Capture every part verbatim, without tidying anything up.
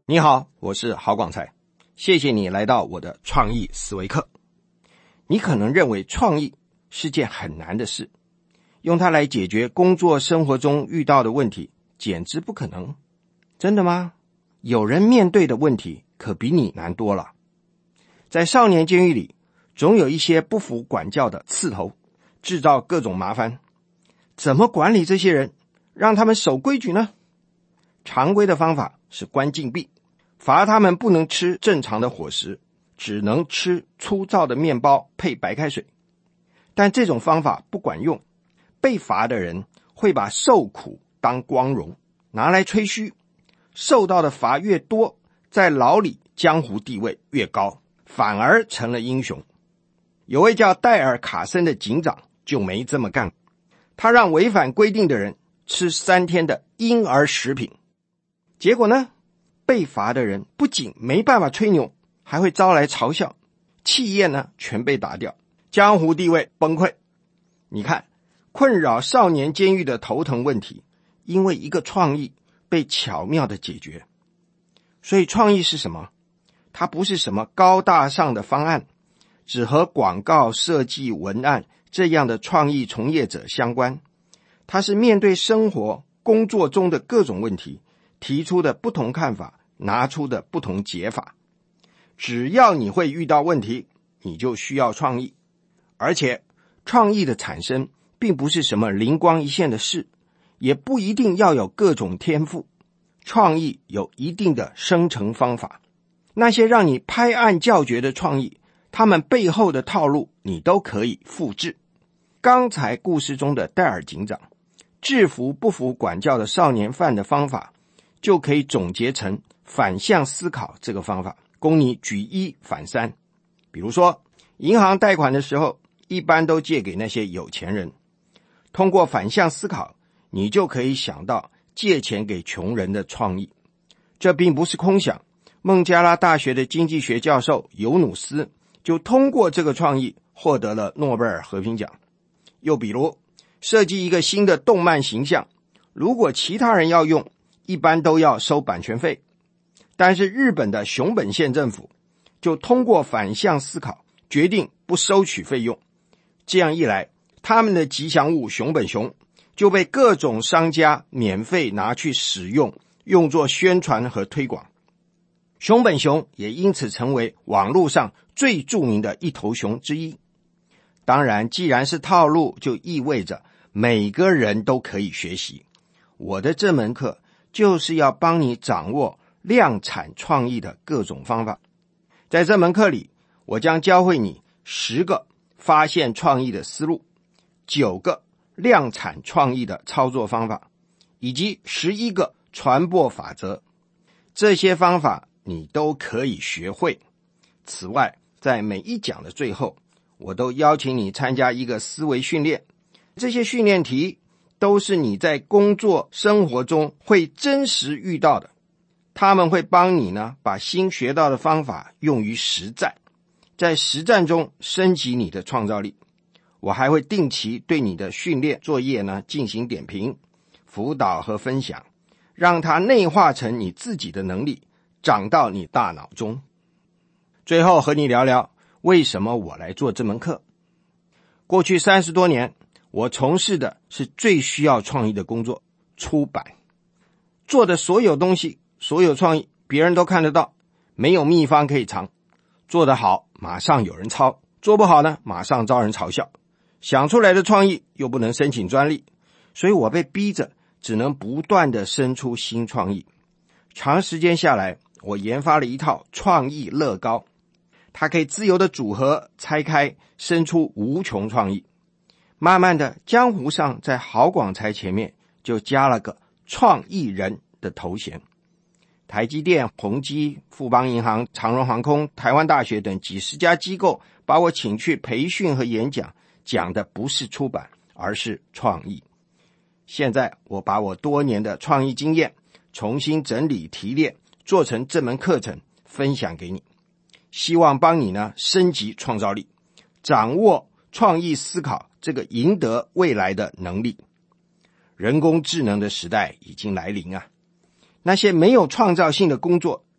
你好，我是郝广才，谢谢你来到我的创意思维课。你可能认为创意是件很难的事，用它来解决工作生活中遇到的问题简直不可能。真的吗？有人面对的问题可比你难多了。在少年监狱里，总有一些不服管教的刺头，制造各种麻烦。怎么管理这些人，让他们守规矩呢？常规的方法是关禁闭，罚他们不能吃正常的伙食，只能吃粗糙的面包配白开水。但这种方法不管用，被罚的人会把受苦当光荣，拿来吹嘘，受到的罚越多，在牢里江湖地位越高，反而成了英雄。有位叫戴尔·卡森的警长就没这么干，他让违反规定的人吃三天的婴儿食品。结果呢，被罚的人不仅没办法吹牛，还会招来嘲笑，企业呢全被打掉，江湖地位崩溃。你看，困扰少年监狱的头疼问题，因为一个创意被巧妙地解决。所以创意是什么？它不是什么高大上的方案，只和广告设计文案这样的创意从业者相关。它是面对生活工作中的各种问题提出的不同看法，拿出的不同解法。只要你会遇到问题，你就需要创意。而且创意的产生并不是什么灵光一现的事，也不一定要有各种天赋。创意有一定的生成方法，那些让你拍案叫绝的创意，他们背后的套路你都可以复制。刚才故事中的戴尔警长制服不服管教的少年犯的方法，就可以总结成反向思考这个方法，供你举一反三。比如说，银行贷款的时候，一般都借给那些有钱人。通过反向思考，你就可以想到借钱给穷人的创意。这并不是空想，孟加拉大学的经济学教授尤努斯就通过这个创意获得了诺贝尔和平奖。又比如，设计一个新的动漫形象，如果其他人要用，一般都要收版权费。但是日本的熊本县政府就通过反向思考，决定不收取费用。这样一来，他们的吉祥物熊本熊就被各种商家免费拿去使用，用作宣传和推广。熊本熊也因此成为网络上最著名的一头熊之一。当然，既然是套路，就意味着每个人都可以学习。我的这门课就是要帮你掌握量产创意的各种方法。在这门课里，我将教会你十个发现创意的思路，九个量产创意的操作方法，以及十一个传播法则。这些方法你都可以学会。此外，在每一讲的最后，我都邀请你参加一个思维训练。这些训练题都是你在工作生活中会真实遇到的，他们会帮你呢把新学到的方法用于实战，在实战中升级你的创造力。我还会定期对你的训练作业呢进行点评、辅导和分享，让它内化成你自己的能力，长到你大脑中。最后和你聊聊为什么我来做这门课。过去三十多年，我从事的是最需要创意的工作，出版。做的所有东西，所有创意，别人都看得到，没有秘方可以藏。做得好，马上有人抄；做不好呢，马上遭人嘲笑。想出来的创意又不能申请专利，所以我被逼着只能不断地生出新创意。长时间下来，我研发了一套创意乐高，它可以自由的组合、拆开，生出无穷创意。慢慢的，江湖上在郝广才前面就加了个创意人的头衔。台积电、宏基、富邦银行、长荣航空、台湾大学等几十家机构把我请去培训和演讲，讲的不是出版，而是创意。现在我把我多年的创意经验重新整理提炼，做成这门课程分享给你，希望帮你呢升级创造力，掌握创意思考这个赢得未来的能力。人工智能的时代已经来临啊，那些没有创造性的工作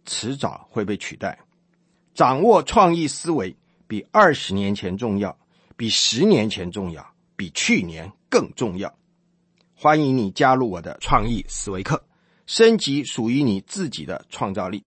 迟早会被取代。掌握创意思维比二十年前重要，比十年前重要，比去年更重要。欢迎你加入我的创意思维课，升级属于你自己的创造力。